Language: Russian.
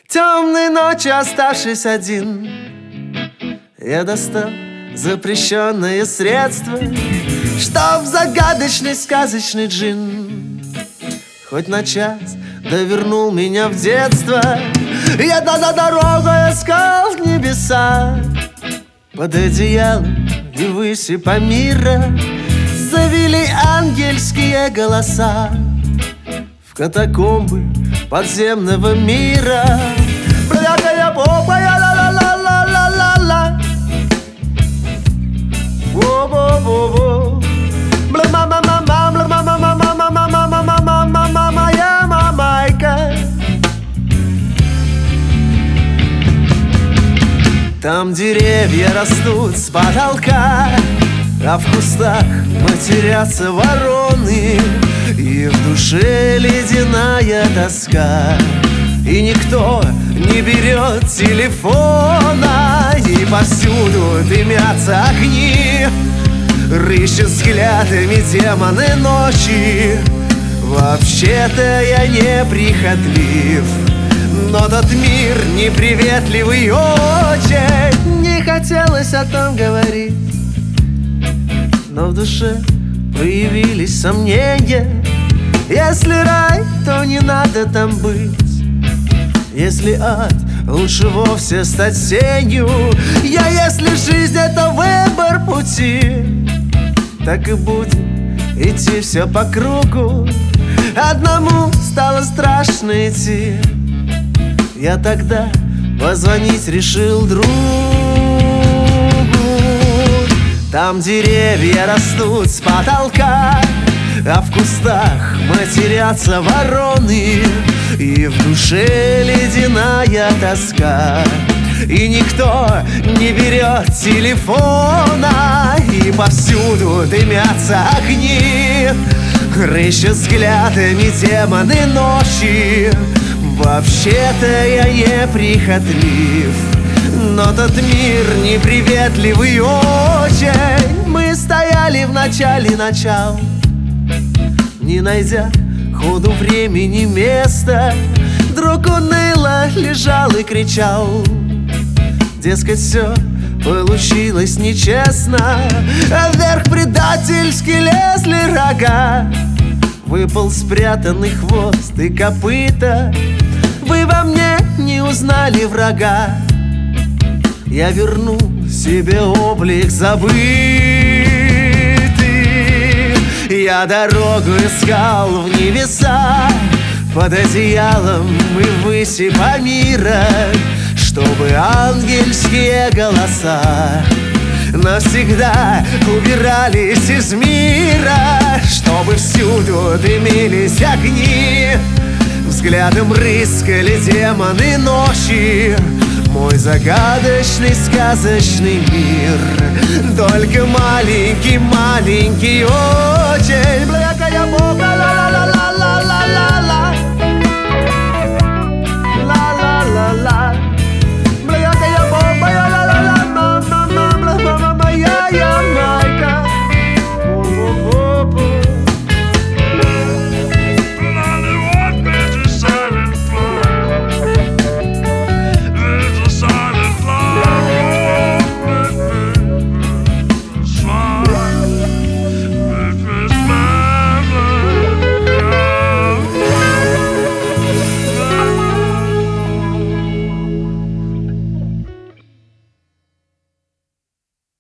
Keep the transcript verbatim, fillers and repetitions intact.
Темной ночью, оставшись один, я достал запрещенное средство, чтоб загадочный сказочный джин хоть на час довернул меня в детство. Я тогда дорогу искал в небеса, под одеялом и выси по мира завели ангельские голоса в катакомбы подземного мира. Брякая попая, ла-ла-ла-ла-ла-ла-ла, во-во-во-во, бла-ма-ма-ма-ма, бла-ма-ма-ма-ма-ма-ма-ма-ма-ма-ма, моя мамайка. Там деревья растут с потолка, а в кустах матерятся вороны, и в душе ледяная тоска, и никто не берет телефона, и повсюду дымятся огни, рыщут взглядами демоны ночи. Вообще-то я не прихотлив, но тот мир неприветливый очень. Не хотелось о том говорить, но в душе появились сомнения. Если рай, то не надо там быть, если ад, лучше вовсе стать сенью. Я, если жизнь — это выбор пути, так и будет идти все по кругу. Одному стало страшно идти, я тогда позвонить решил другу. Там деревья растут с потолка, а в кустах матерятся вороны, и в душе ледяная тоска, и никто не берет телефона, и повсюду дымятся огни, рыщут взглядами демоны ночи. Вообще-то я не прихотлив, но тот мир неприветливый очень. Мы стояли в начале начал, не найдя ходу времени места. Друг уныло лежал и кричал, дескать, все получилось нечестно, а вверх предательски лезли рога, выпал спрятанный хвост и копыта. Вы во мне не узнали врага, я верну себе облик забытый. Я дорогу искал в небеса, под одеялом и выси по мира, чтобы ангельские голоса навсегда убирались из мира, чтобы всюду дымились огни, взглядом рыскали демоны ночи. Мой загадочный сказочный мир, только маленький, маленький очень. Бляка я бога, ла-ла-ла-ла.